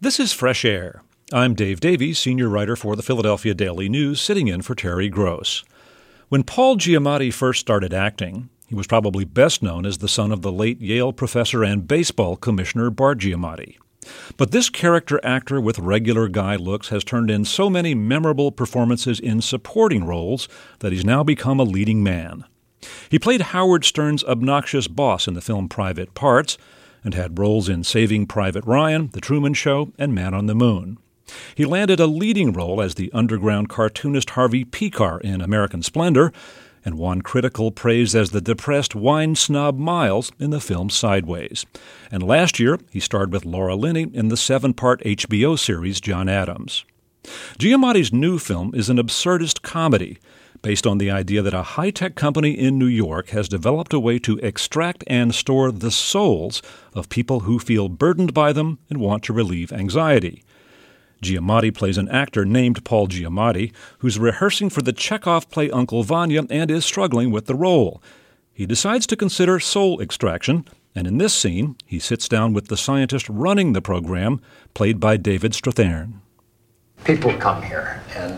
This is Fresh Air. I'm Dave Davies, senior writer for the Philadelphia Daily News, sitting in for Terry Gross. When Paul Giamatti first started acting, he was probably best known as the son of the late Yale professor and baseball commissioner Bart Giamatti. But this character actor with regular guy looks has turned in so many memorable performances in supporting roles that he's now become a leading man. He played Howard Stern's obnoxious boss in the film Private Parts, and had roles in Saving Private Ryan, The Truman Show, and Man on the Moon. He landed a leading role as the underground cartoonist Harvey Pekar in American Splendor, and won critical praise as the depressed wine snob Miles in the film Sideways. And last year, he starred with Laura Linney in the 7-part HBO series John Adams. Giamatti's new film is an absurdist comedy, based on the idea that a high-tech company in New York has developed a way to extract and store the souls of people who feel burdened by them and want to relieve anxiety. Giamatti plays an actor named Paul Giamatti who's rehearsing for the Chekhov play Uncle Vanya and is struggling with the role. He decides to consider soul extraction, and in this scene, he sits down with the scientist running the program, played by David Strathairn. People come here and...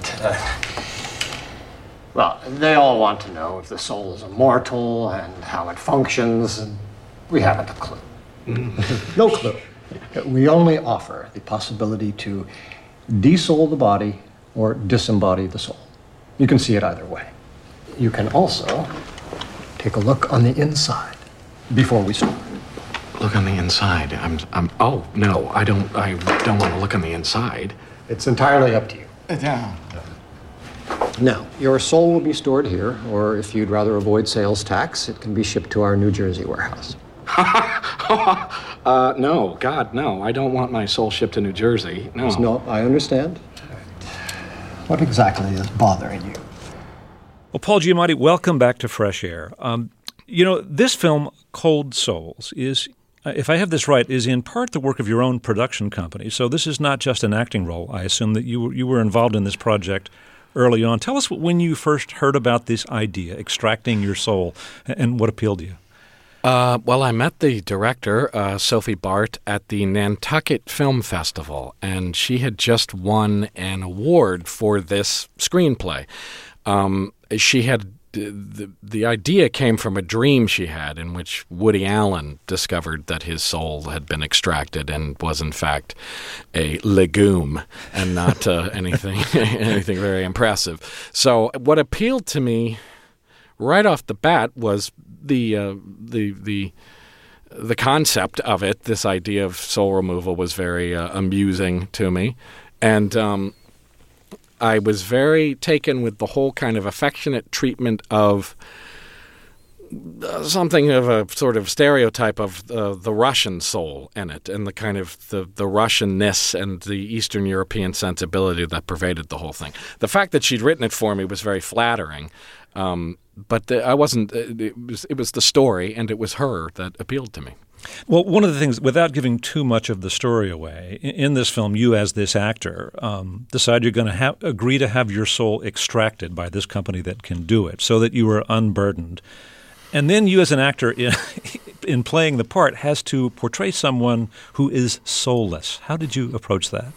Well, they all want to know if the soul is immortal and how it functions, and we haven't a clue. No clue. We only offer the possibility to desoul the body or disembody the soul. You can see it either way. You can also take a look on the inside before we start. Look on the inside. Oh, no, I don't want to look on the inside. It's entirely up to you. Yeah. Now, your soul will be stored here, or if you'd rather avoid sales tax, it can be shipped to our New Jersey warehouse. No, God, no. I don't want my soul shipped to New Jersey. No. No, I understand. What exactly is bothering you? Well, Paul Giamatti, welcome back to Fresh Air. This film, Cold Souls, is, if I have this right, is in part the work of your own production company. So this is not just an acting role. I assume that you were involved in this project early on. Tell us when you first heard about this idea, extracting your soul, and what appealed to you. Well, I met the director, Sophie Bart, at the Nantucket Film Festival, and she had just won an award for this screenplay. She had the idea came from a dream she had in which Woody Allen discovered that his soul had been extracted and was in fact a legume and not anything very impressive. So what appealed to me right off the bat was the concept of it. This idea of soul removal was very amusing to me, and I was very taken with the whole kind of affectionate treatment of something of a sort of stereotype of the Russian soul in it, and the kind of the Russianness and the Eastern European sensibility that pervaded the whole thing. The fact that she'd written it for me was very flattering, but I wasn't. It was the story, and it was her that appealed to me. Well, one of the things, without giving too much of the story away, in this film, you as this actor decide you're going to agree to have your soul extracted by this company that can do it, so that you are unburdened. And then you as an actor, in playing the part, has to portray someone who is soulless. How did you approach that?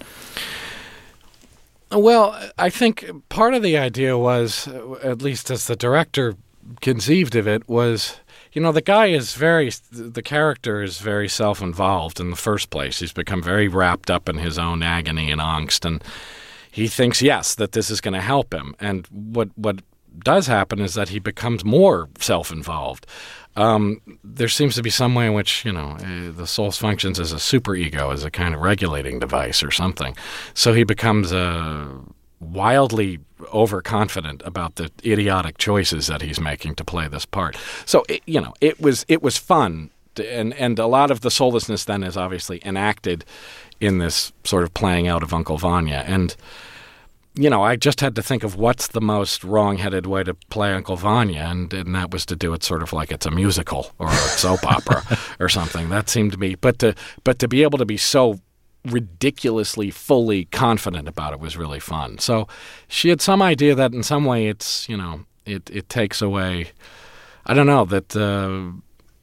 Well, I think part of the idea was, at least as the director conceived of it, was... the character is very self-involved in the first place. He's become very wrapped up in his own agony and angst, and he thinks, yes, that this is going to help him. And what does happen is that he becomes more self-involved. There seems to be some way in which, the soul functions as a superego, as a kind of regulating device or something. So he becomes wildly overconfident about the idiotic choices that he's making to play this part. So it was fun, and a lot of the soullessness then is obviously enacted in this sort of playing out of Uncle Vanya. And I just had to think of what's the most wrong-headed way to play Uncle Vanya, and that was to do it sort of like it's a musical or a soap opera or something. That seemed to me, but to be able to be so ridiculously fully confident about it was really fun. So she had some idea that in some way it's, it takes away, I don't know, that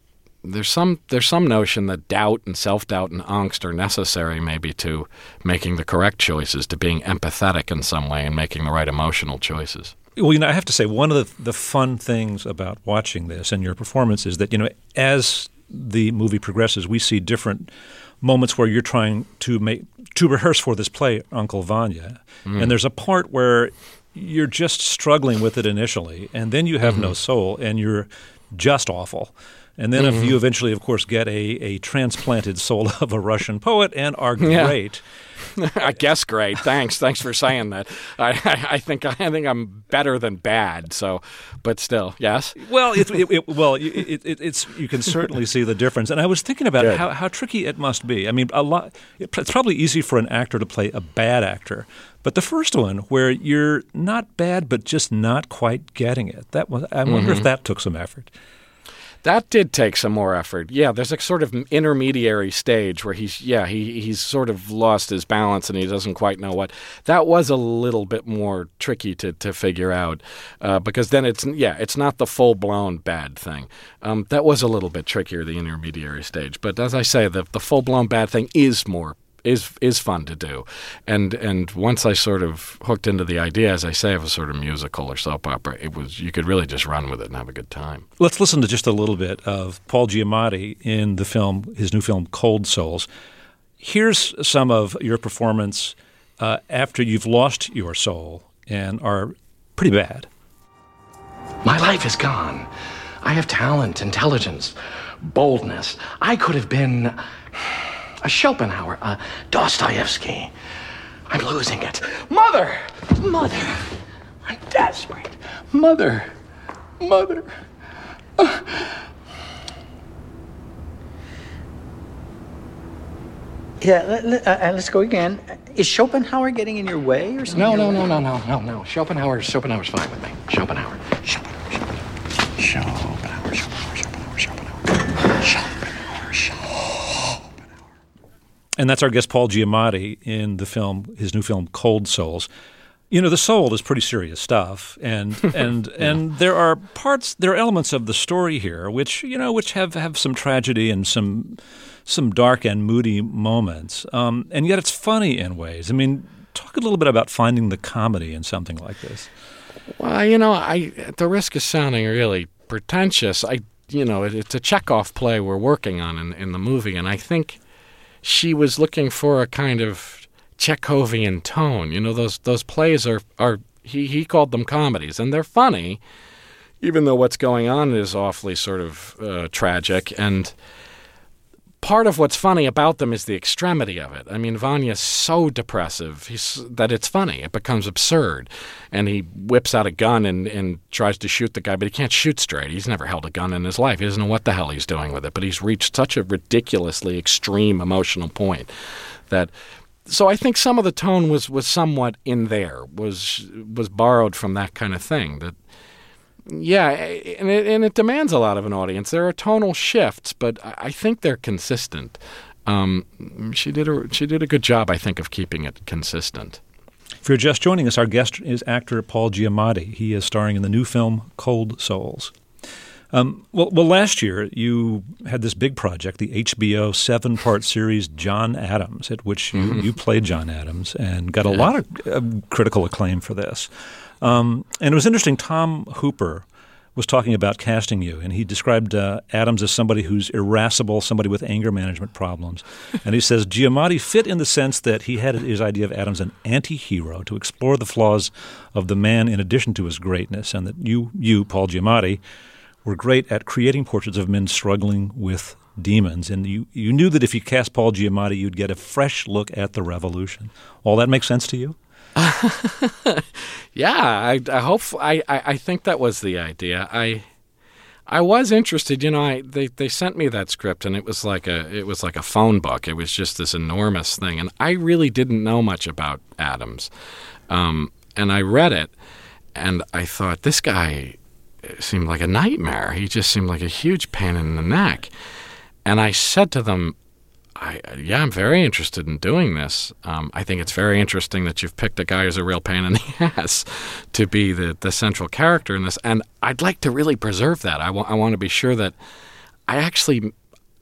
there's some notion that doubt and self-doubt and angst are necessary maybe to making the correct choices, to being empathetic in some way and making the right emotional choices. Well, I have to say, one of the fun things about watching this and your performance is that, as the movie progresses, we see different moments where you're trying to rehearse for this play, Uncle Vanya. And there's a part where you're just struggling with it initially, and then you have no soul, and you're just awful. And then if you eventually, of course, get a transplanted soul of a Russian poet and are great. I guess great. Thanks for saying that. I think I'm better than bad. So, but still, yes. Well, it's you can certainly see the difference. And I was thinking about how tricky it must be. I mean, it's probably easy for an actor to play a bad actor, but the first one where you're not bad but just not quite getting it. I wonder if that took some effort. That did take some more effort. Yeah, there's a sort of intermediary stage where he's sort of lost his balance and he doesn't quite know what. That was a little bit more tricky to figure out because then it's not the full-blown bad thing. That was a little bit trickier, the intermediary stage. But as I say, the full-blown bad thing is fun to do. And once I sort of hooked into the idea, as I say, of a sort of musical or soap opera, you could really just run with it and have a good time. Let's listen to just a little bit of Paul Giamatti in his new film, Cold Souls. Here's some of your performance after you've lost your soul and are pretty bad. My life is gone. I have talent, intelligence, boldness. I could have been a Schopenhauer, a Dostoevsky. I'm losing it. Mother! I'm desperate. Mother. Let's go again. Is Schopenhauer getting in your way or something? No. Schopenhauer's fine with me. Schopenhauer. And that's our guest, Paul Giamatti, in his new film, Cold Souls. The soul is pretty serious stuff, and there are elements of the story here which have some tragedy and some dark and moody moments, and yet it's funny in ways. I mean, talk a little bit about finding the comedy in something like this. Well, at the risk of sounding really pretentious, it's a Chekhov play we're working on in the movie, and I think she was looking for a kind of Chekhovian tone. Those plays are he called them comedies, and they're funny, even though what's going on is awfully sort of tragic. And part of what's funny about them is the extremity of it. I mean, Vanya's so depressive that it's funny. It becomes absurd. And he whips out a gun and tries to shoot the guy, but he can't shoot straight. He's never held a gun in his life. He doesn't know what the hell he's doing with it, but he's reached such a ridiculously extreme emotional point that... So I think some of the tone was somewhat in there, was borrowed from that kind of thing. That, yeah, and it demands a lot of an audience. There are tonal shifts, but I think they're consistent. She did a good job, I think, of keeping it consistent. If you're just joining us, our guest is actor Paul Giamatti. He is starring in the new film Cold Souls. Well, last year you had this big project, the HBO 7-part series John Adams, at which you played John Adams and got a lot of critical acclaim for this. And it was interesting. Tom Hooper was talking about casting you, and he described Adams as somebody who's irascible, somebody with anger management problems. And he says Giamatti fit in the sense that he had his idea of Adams an anti-hero to explore the flaws of the man in addition to his greatness, and that you, Paul Giamatti, were great at creating portraits of men struggling with demons. And you knew that if you cast Paul Giamatti, you'd get a fresh look at the revolution. All that makes sense to you? Yeah, I think that was the idea. I was interested. They sent me that script, and it was like a phone book. It was just this enormous thing, and I really didn't know much about Adams. And I read it, and I thought, this guy seemed like a nightmare. He just seemed like a huge pain in the neck. And I said to them, I'm very interested in doing this. I think it's very interesting that you've picked a guy who's a real pain in the ass to be the central character in this. And I'd like to really preserve that. I want to be sure that I actually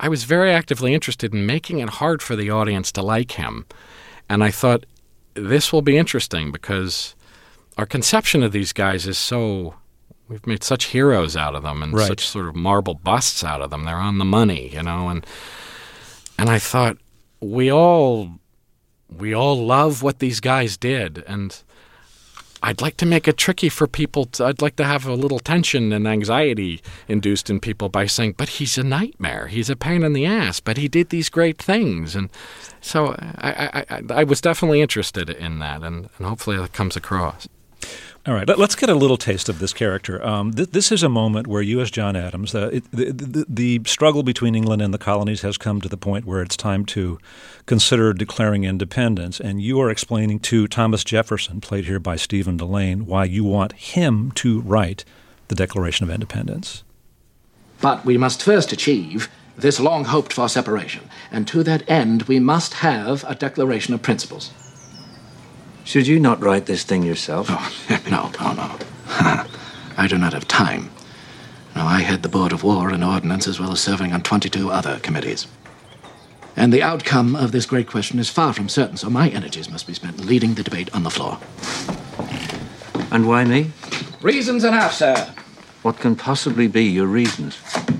I was very actively interested in making it hard for the audience to like him. And I thought, this will be interesting because our conception of these guys is so... We've made such heroes out of them and right. such sort of marble busts out of them. They're on the money, you know. And I thought, we all love what these guys did. And I'd like to make it tricky for people. I'd like to have a little tension and anxiety induced in people by saying, but he's a nightmare. He's a pain in the ass, but he did these great things. And so I was definitely interested in that, and hopefully that comes across. All right, let's get a little taste of this character. This is a moment where you, as John Adams, the struggle between England and the colonies has come to the point where it's time to consider declaring independence, and you are explaining to Thomas Jefferson, played here by Stephen Delane, why you want him to write the Declaration of Independence. But we must first achieve this long-hoped-for separation, and to that end we must have a Declaration of Principles. Should you not write this thing yourself? Oh, no. I do not have time. No, I head the Board of War and Ordnance as well as serving on 22 other committees. And the outcome of this great question is far from certain, so my energies must be spent leading the debate on the floor. And why me? Reasons enough, sir. What can possibly be your reasons?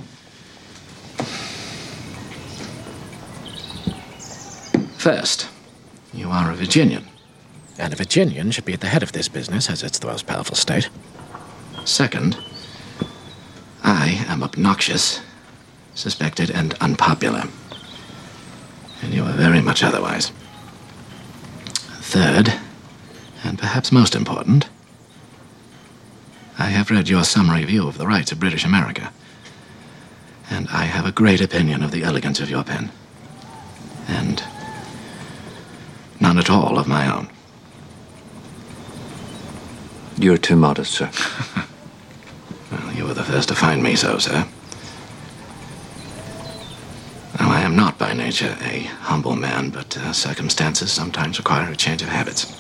First, you are a Virginian. And a Virginian should be at the head of this business, as it's the most powerful state. Second, I am obnoxious, suspected, and unpopular. And you are very much otherwise. Third, and perhaps most important, I have read your summary view of the rights of British America, and I have a great opinion of the elegance of your pen. And none at all of my own. You're too modest, sir. Well, you were the first to find me so, sir. Now, I am not by nature a humble man, but circumstances sometimes require a change of habits.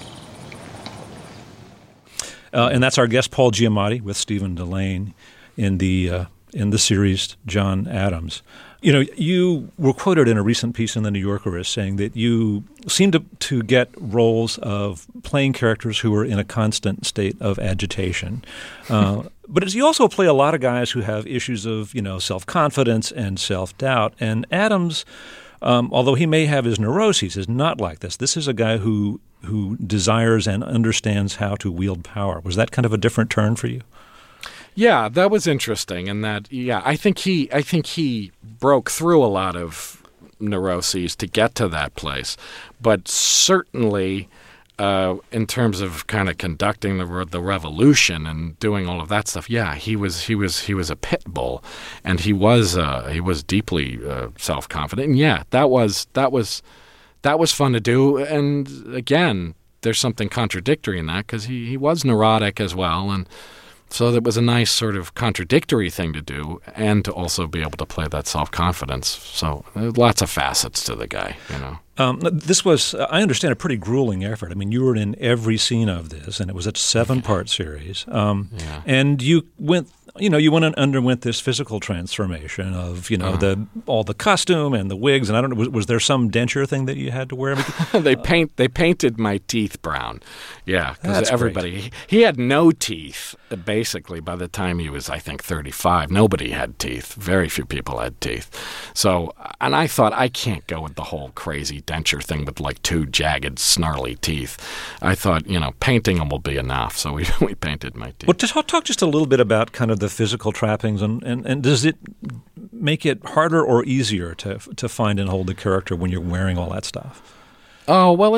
And that's our guest, Paul Giamatti, with Stephen Delane in the series John Adams. You know, you were quoted in a recent piece in The New Yorker as saying that you seem to get roles of playing characters who are in a constant state of agitation. But you also play a lot of guys who have issues of, self-confidence and self-doubt. And Adams, although he may have his neuroses, is not like this. This is a guy who desires and understands how to wield power. Was that kind of a different turn for you? Yeah, that was interesting, and I think he broke through a lot of neuroses to get to that place, but certainly in terms of kind of conducting the revolution and doing all of that stuff, yeah, he was a pit bull, and he was deeply self-confident, and yeah, that was fun to do, and again, there's something contradictory in that because he was neurotic as well, and so it was a nice sort of contradictory thing to do and to also be able to play that self-confidence. So lots of facets to the guy, This was, I understand, a pretty grueling effort. I mean, you were in every scene of this, and it was a 7-part series. And you went and underwent this physical transformation of, all the costume and the wigs. And I don't know, was there some denture thing that you had to wear? They painted my teeth brown. Yeah, because everybody, he had no teeth, basically, by the time he was, I think, 35. Nobody had teeth. Very few people had teeth. So, and I thought, I can't go with the whole crazy denture thing with like 2 jagged, snarly teeth. I thought, painting them will be enough. So we painted my teeth. Well, talk just a little bit about kind of the physical trappings, and does it make it harder or easier to find and hold the character when you're wearing all that stuff? Oh, well,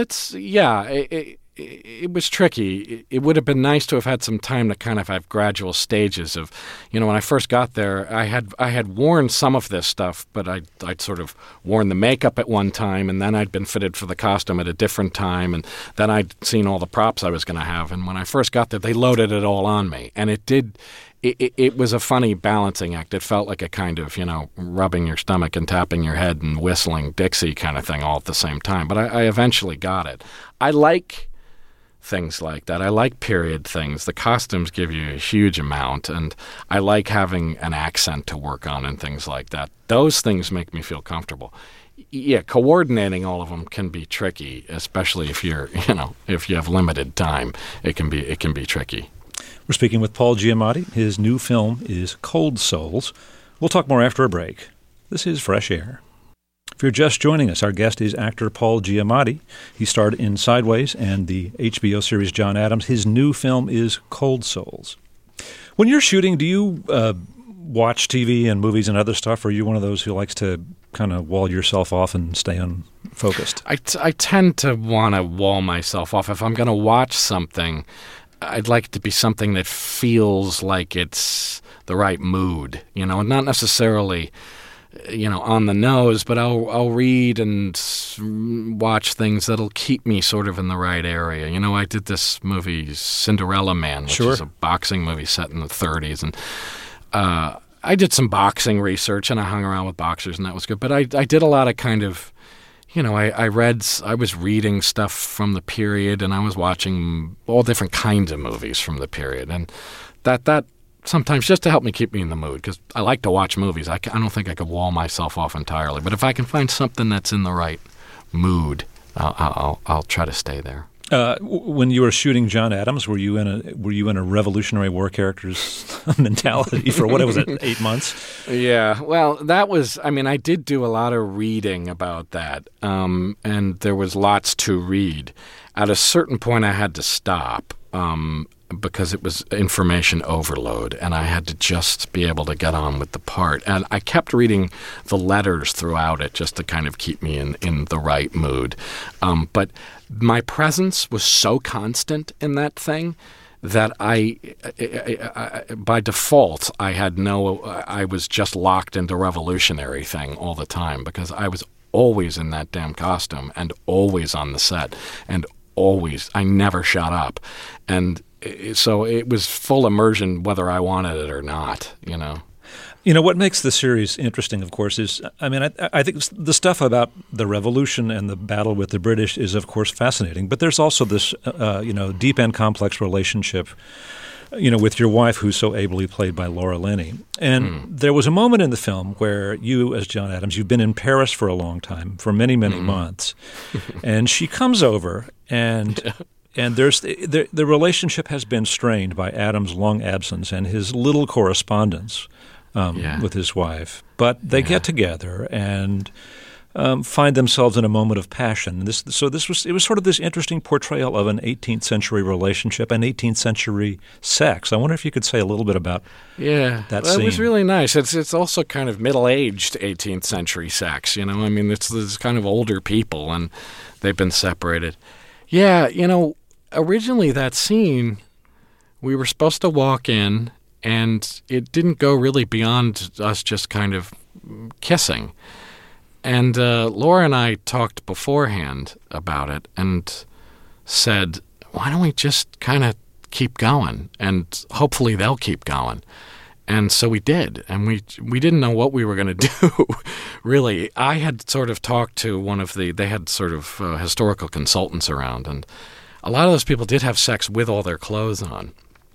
it was tricky. It would have been nice to have had some time to kind of have gradual stages of, when I first got there, I had worn some of this stuff, but I'd sort of worn the makeup at one time, and then I'd been fitted for the costume at a different time, and then I'd seen all the props I was going to have. And when I first got there, they loaded it all on me, and it was a funny balancing act. It felt like a kind of, rubbing your stomach and tapping your head and whistling Dixie kind of thing all at the same time. But I eventually got it. I like things like that. I like period things. The costumes give you a huge amount, and I like having an accent to work on and things like that. Those things make me feel comfortable. Yeah, coordinating all of them can be tricky, especially if if you have limited time. It can be tricky. We're speaking with Paul Giamatti. His new film is Cold Souls. We'll talk more after a break. This is Fresh Air. If you're just joining us, our guest is actor Paul Giamatti. He starred in Sideways and the HBO series John Adams. His new film is Cold Souls. When you're shooting, do you watch TV and movies and other stuff, or are you one of those who likes to kind of wall yourself off and stay unfocused? I tend to want to wall myself off. If I'm going to watch something, I'd like it to be something that feels like it's the right mood, not necessarily on the nose, but I'll read and watch things that'll keep me sort of in the right area. I did this movie, Cinderella Man, which is a boxing movie set in the 30s, and I did some boxing research, and I hung around with boxers, and that was good. But I did a lot of kind of, I was reading stuff from the period, and I was watching all different kinds of movies from the period, and that sometimes just to help me keep me in the mood, because I like to watch movies. I don't think I could wall myself off entirely, but if I can find something that's in the right mood, I'll try to stay there. When you were shooting John Adams, were you in a Revolutionary War character's mentality for what was it, 8 months? Yeah, well, that was. I did do a lot of reading about that, and there was lots to read. At a certain point, I had to stop. Because it was information overload, and I had to just be able to get on with the part. And I kept reading the letters throughout it just to kind of keep me in the right mood. But my presence was so constant in that thing that I by default, I was just locked into revolutionary thing all the time, because I was always in that damn costume and always on the set and always, I never shut up. And so it was full immersion whether I wanted it or not, What makes the series interesting, of course, is, I think the stuff about the revolution and the battle with the British is, of course, fascinating. But there's also this, deep and complex relationship, with your wife, who's so ably played by Laura Linney. And there was a moment in the film where you, as John Adams, you've been in Paris for a long time, for many, many months. And she comes over and the relationship has been strained by Adams' long absence and his little correspondence with his wife. But they get together and find themselves in a moment of passion. It was sort of this interesting portrayal of an 18th century relationship and 18th century sex. I wonder if you could say a little bit about that scene. It was really nice. It's also kind of middle-aged 18th century sex. It's kind of older people, and they've been separated. Yeah, originally that scene, we were supposed to walk in, and it didn't go really beyond us just kind of kissing. And Laura and I talked beforehand about it and said, why don't we just kind of keep going, and hopefully they'll keep going. And so we did, and we didn't know what we were going to do, really. I had sort of talked to they had sort of historical consultants around, and a lot of those people did have sex with all their clothes on.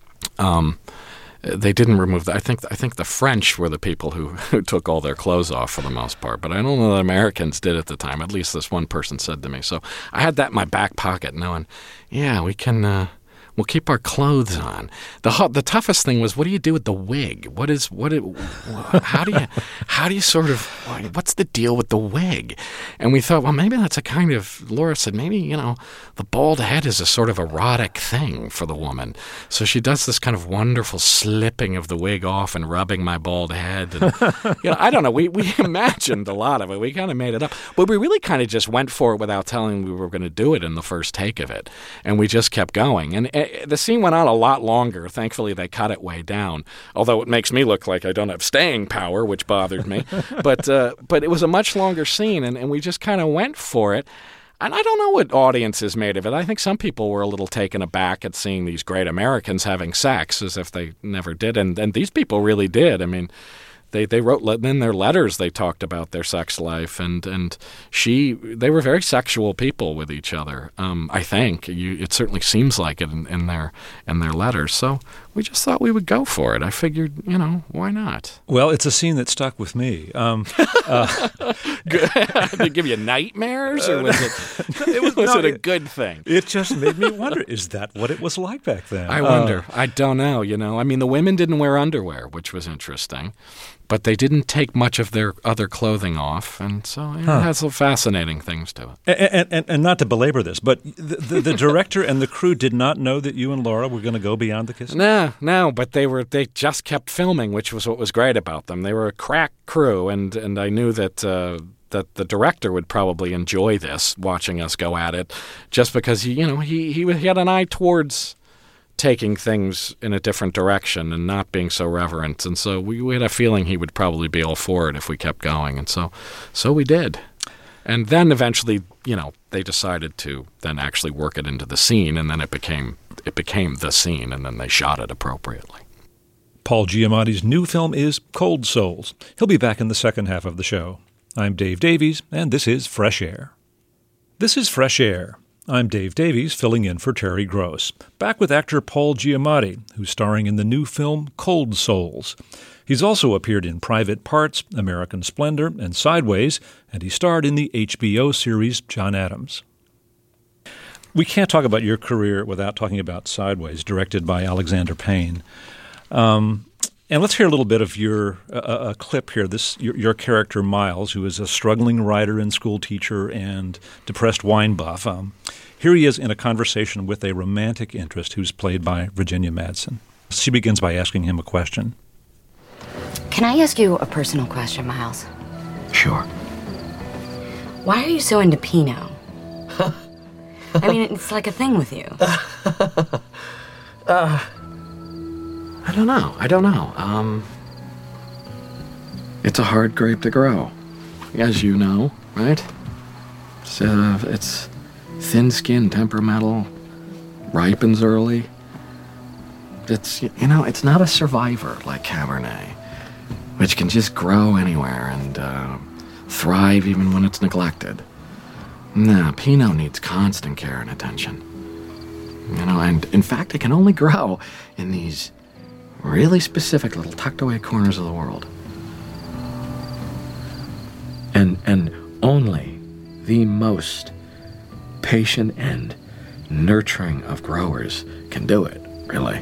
They didn't remove that. I think the French were the people who took all their clothes off for the most part, but I don't know that Americans did at the time. At least this one person said to me. So I had that in my back pocket, knowing, we can. We'll keep our clothes on. The toughest thing was, what do you do with the wig? How do you sort of, what's the deal with the wig? And we thought, well, maybe that's a kind of, Laura said, maybe, the bald head is a sort of erotic thing for the woman. So she does this kind of wonderful slipping of the wig off and rubbing my bald head. And, I don't know. We imagined a lot of it. We kind of made it up. But we really kind of just went for it without telling we were going to do it in the first take of it. And we just kept going. And the scene went on a lot longer. Thankfully, they cut it way down, although it makes me look like I don't have staying power, which bothered me. But it was a much longer scene, and we just kind of went for it. And I don't know what audiences made of it. I think some people were a little taken aback at seeing these great Americans having sex as if they never did, and these people really did. I mean, They wrote in their letters. They talked about their sex life, and they were very sexual people with each other. I think it certainly seems like it in their letters. So we just thought we would go for it. I figured, why not? Well, it's a scene that stuck with me. Did it give you nightmares, or was it a good thing? It just made me wonder: is that what it was like back then? I wonder. I don't know. I mean, the women didn't wear underwear, which was interesting. But they didn't take much of their other clothing off, and so it has some fascinating things to it. And not to belabor this, but the director and the crew did not know that you and Laura were going to go beyond the kiss? No, but they just kept filming, which was what was great about them. They were a crack crew, and I knew that the director would probably enjoy this, watching us go at it, just because he had an eye towards taking things in a different direction and not being so reverent. And so we had a feeling he would probably be all for it if we kept going. And so we did. And then eventually, they decided to then actually work it into the scene, and then it became the scene, and then they shot it appropriately. Paul Giamatti's new film is Cold Souls. He'll be back in the second half of the show. I'm Dave Davies, and this is Fresh Air. This is Fresh Air. I'm Dave Davies, filling in for Terry Gross. Back with actor Paul Giamatti, who's starring in the new film Cold Souls. He's also appeared in Private Parts, American Splendor, and Sideways, and he starred in the HBO series John Adams. We can't talk about your career without talking about Sideways, directed by Alexander Payne. And let's hear a little bit of your a clip here. Your character Miles, who is a struggling writer and school teacher and depressed wine buff. Here he is in a conversation with a romantic interest who's played by Virginia Madsen. She begins by asking him a question. Can I ask you a personal question, Miles? Sure. Why are you so into Pinot? I mean, it's like a thing with you. I don't know. It's a hard grape to grow, as you know, right? It's thin-skinned, temperamental, ripens early. It's not a survivor like Cabernet, which can just grow anywhere and thrive even when it's neglected. No, Pinot needs constant care and attention. And in fact, it can only grow in these really specific little tucked away corners of the world. And only the most patient and nurturing of growers can do it, really.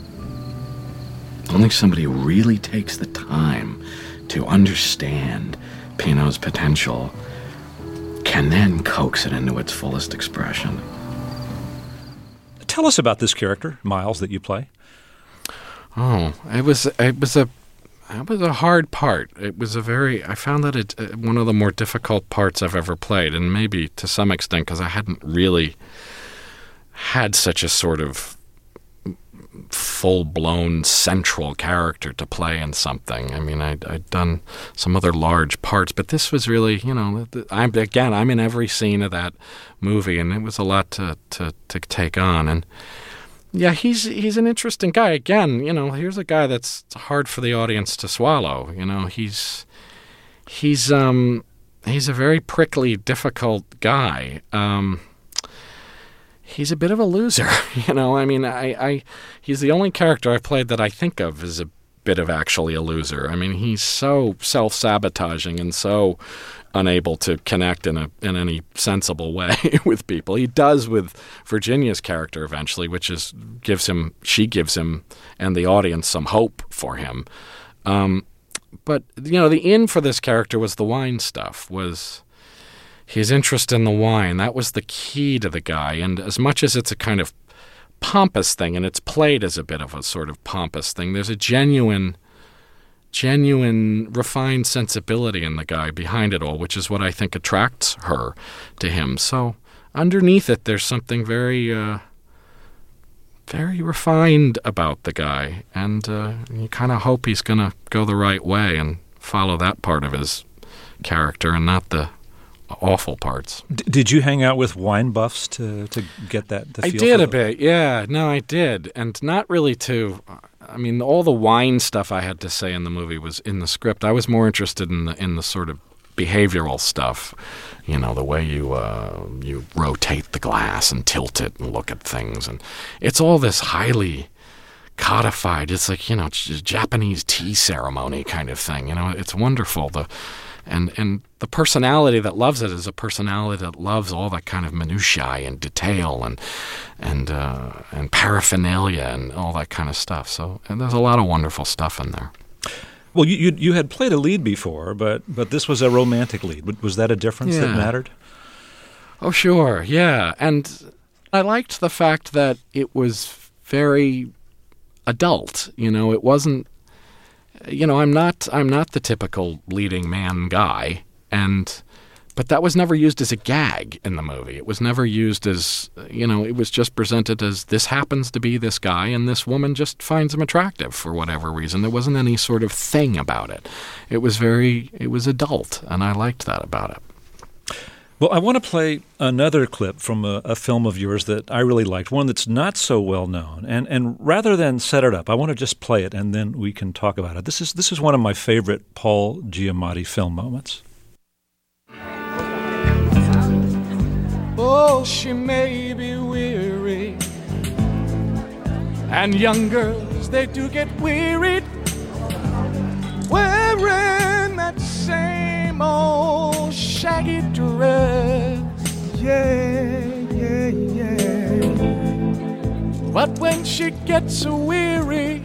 Only somebody who really takes the time to understand Pinot's potential can then coax it into its fullest expression. Tell us about this character, Miles, that you play. Oh, it was a hard part. I found that it's one of the more difficult parts I've ever played, and maybe to some extent because I hadn't really had such a sort of full-blown central character to play in something. I mean, I'd done some other large parts, but this was really, I'm in every scene of that movie, and it was a lot to take on. And yeah, he's an interesting guy. Again, here's a guy that's hard for the audience to swallow. He's a very prickly, difficult guy. He's a bit of a loser, I mean, he's the only character I've played that I think of as a bit of actually a loser. I mean, he's so self-sabotaging and so unable to connect in any sensible way with people. He does with Virginia's character eventually, which she gives him and the audience some hope for him. But the in for this character was the wine stuff, was his interest in the wine. That was the key to the guy. And as much as it's a kind of pompous thing, and it's played as a bit of a sort of pompous thing, there's a genuine refined sensibility in the guy behind it all, which is what I think attracts her to him. So underneath it, there's something very, very refined about the guy, and you kind of hope he's going to go the right way and follow that part of his character and not the awful parts. Did you hang out with wine buffs to get that? I did a bit, yeah. No, I did, and not really to. I mean, all the wine stuff I had to say in the movie was in the script. I was more interested in the sort of behavioral stuff, you know, the way you rotate the glass and tilt it and look at things, and it's all this highly codified. It's like, you know, Japanese tea ceremony kind of thing. You know, it's wonderful. And the personality that loves it is a personality that loves all that kind of minutiae and detail and paraphernalia and all that kind of stuff. So, and there's a lot of wonderful stuff in there. Well, you had played a lead before, but this was a romantic lead. Was that a difference that mattered? Oh, sure, yeah. And I liked the fact that it was very adult. You know, it wasn't. You know, I'm not the typical leading man guy, but that was never used as a gag in the movie. It was never used as, you know, it was just presented as this happens to be this guy and this woman just finds him attractive for whatever reason. There wasn't any sort of thing about it. It was adult, and I liked that about it. Well, I want to play another clip from a film of yours that I really liked, one that's not so well known. And rather than set it up, I want to just play it, and then we can talk about it. This is one of my favorite Paul Giamatti film moments. Oh, she may be weary, and young girls, they do get wearied wearing that same old shaggy dress. Yeah, yeah, yeah. But when she gets weary,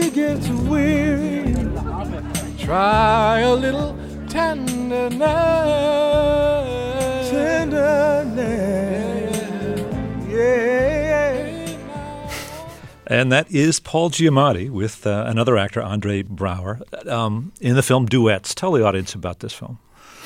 try a little tenderness. And that is Paul Giamatti with another actor, Andre Braugher, in the film Duets. Tell the audience about this film.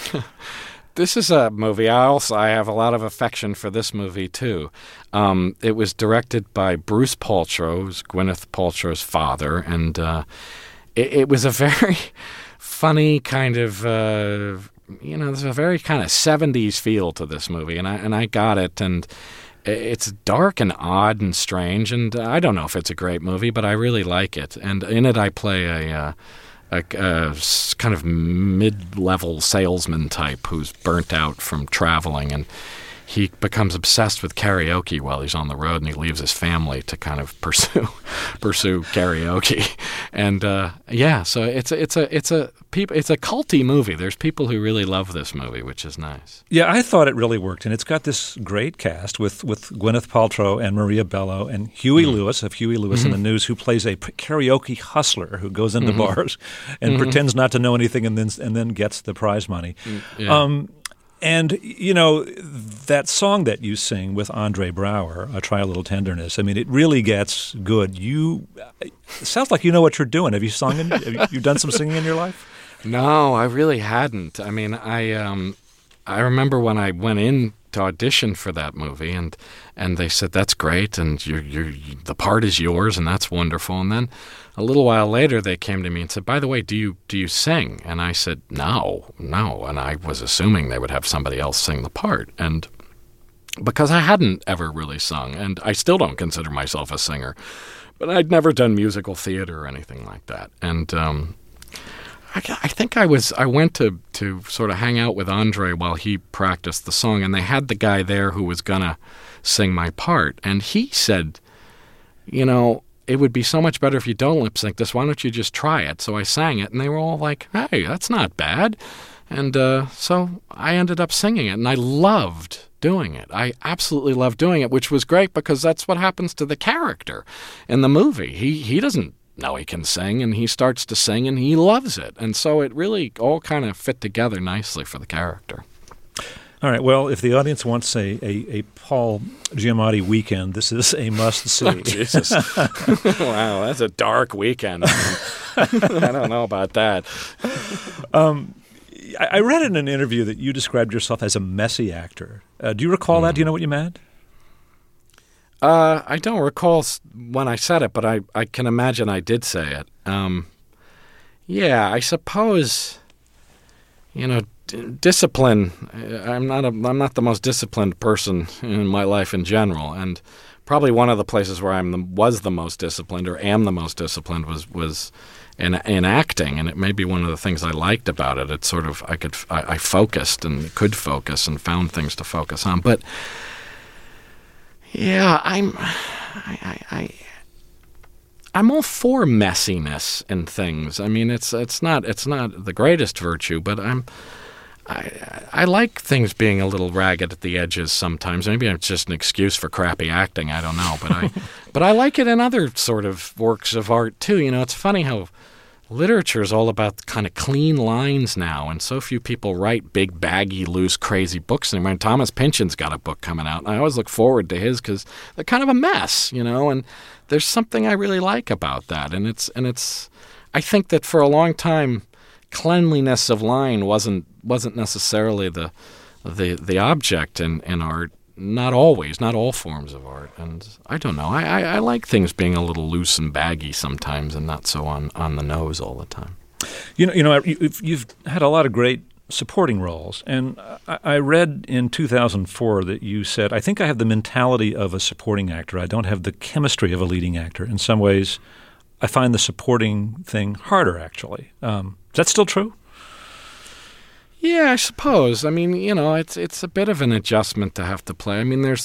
This is a movie. I have a lot of affection for this movie, too. It was directed by Bruce Paltrow, who's Gwyneth Paltrow's father, and it was a very funny kind of, there's a very kind of 70s feel to this movie, and I got it, and it's dark and odd and strange, and I don't know if it's a great movie, but I really like it. And in it, I play a kind of mid-level salesman type who's burnt out from traveling, and he becomes obsessed with karaoke while he's on the road, and he leaves his family to kind of pursue karaoke. And so it's a culty movie. There's people who really love this movie, which is nice. Yeah, I thought it really worked, and it's got this great cast with Gwyneth Paltrow and Maria Bello and Huey Lewis of Huey Lewis and the News, who plays a karaoke hustler who goes into bars and pretends not to know anything and then gets the prize money. Yeah. And, you know, that song that you sing with Andre Braugher, Try a Little Tenderness, I mean, it really gets good. It sounds like you know what you're doing. Have you sung? Have you done some singing in your life? No, I really hadn't. I mean, I remember when I went in to audition for that movie, and they said, that's great, and the part is yours, and that's wonderful. And then a little while later, they came to me and said, by the way, do you sing? And I said, no. And I was assuming they would have somebody else sing the part. And because I hadn't ever really sung, and I still don't consider myself a singer, but I'd never done musical theater or anything like that. And I think I went to sort of hang out with Andre while he practiced the song, and they had the guy there who was going to sing my part. And he said, you know, it would be so much better if you don't lip sync this. Why don't you just try it? So I sang it, and they were all like, hey, that's not bad. And so I ended up singing it, and I loved doing it. I absolutely loved doing it, which was great because that's what happens to the character in the movie. He doesn't know he can sing, and he starts to sing, and he loves it. And so it really all kind of fit together nicely for the character. All right. Well, if the audience wants a Paul Giamatti weekend, this is a must-see. Oh, Jesus. Wow, that's a dark weekend. I don't know about that. I read in an interview that you described yourself as a messy actor. Do you recall that? Do you know what you meant? I don't recall when I said it, but I can imagine I did say it. Yeah, I suppose, you know, discipline. I'm not the most disciplined person in my life in general, probably one of the places where was the most disciplined or am the most disciplined was in acting, and it may be one of the things I liked about it. It's sort of I focused and could focus and found things to focus on. But yeah, I'm all for messiness and things. I mean, it's not the greatest virtue, but I like things being a little ragged at the edges sometimes. Maybe it's just an excuse for crappy acting. I don't know, but I like it in other sort of works of art too. You know, it's funny how literature is all about kind of clean lines now, and so few people write big, baggy, loose, crazy books anymore. And Thomas Pynchon's got a book coming out, and I always look forward to his because they're kind of a mess, you know. And there's something I really like about that, and it's. I think that for a long time, cleanliness of line wasn't necessarily the object in art. Not always, not all forms of art. And I don't know. I like things being a little loose and baggy sometimes and not so on the nose all the time. You know, you've had a lot of great supporting roles. And I read in 2004 that you said, I think I have the mentality of a supporting actor. I don't have the chemistry of a leading actor. In some ways, I find the supporting thing harder, actually. Is that still true? Yeah, I suppose. I mean, you know, it's a bit of an adjustment to have to play. I mean, there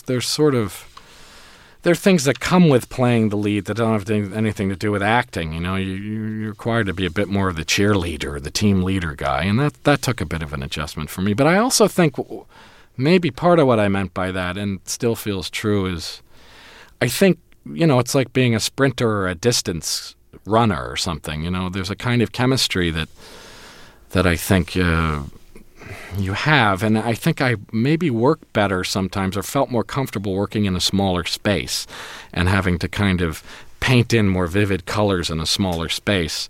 are things that come with playing the lead that don't have anything to do with acting. You know, you're required to be a bit more of the cheerleader, the team leader guy, and that took a bit of an adjustment for me. But I also think maybe part of what I meant by that, and still feels true, is I think, you know, it's like being a sprinter or a distance runner or something. You know, there's a kind of chemistry that I think you have, and I think I maybe worked better sometimes or felt more comfortable working in a smaller space and having to kind of paint in more vivid colors in a smaller space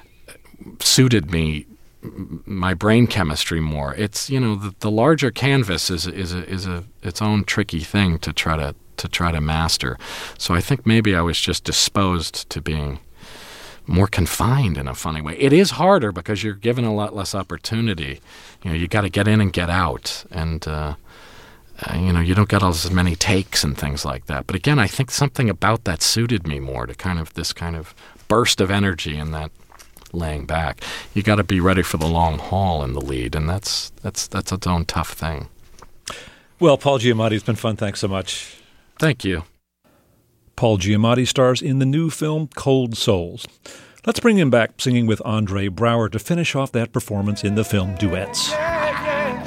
suited me, my brain chemistry more. It's, you know, the larger canvas is its own tricky thing to try to master. So I think maybe I was just disposed to being more confined in a funny way. It is harder because you're given a lot less opportunity. You know, you got to get in and get out, and you know, you don't get as many takes and things like that. But again, I think something about that suited me more, to kind of this kind of burst of energy and that laying back. You got to be ready for the long haul in the lead, and that's its own tough thing. Well, Paul Giamatti, it's been fun. Thanks so much. Thank you. Paul Giamatti stars in the new film Cold Souls. Let's bring him back singing with Andre Braugher to finish off that performance in the film Duets. Yeah.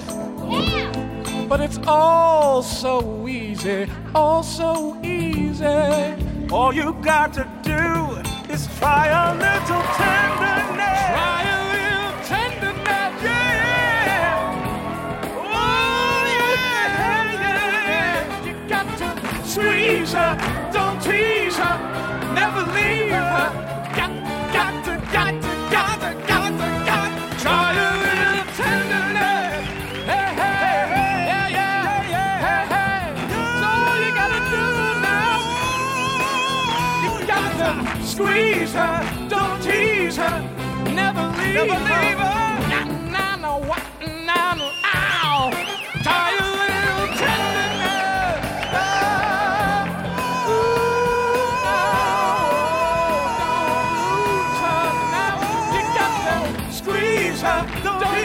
But it's all so easy, all so easy. All you got to do is try a little tenderness. Try a little tenderness, yeah. Oh, yeah. You got to squeeze her, don't tease her, never leave her. Got to try a little tenderness. Hey, yeah. That's all you gotta do now. You got to squeeze her, don't tease her, never leave her. Ow. Try a little tenderness. Squeeze her, don't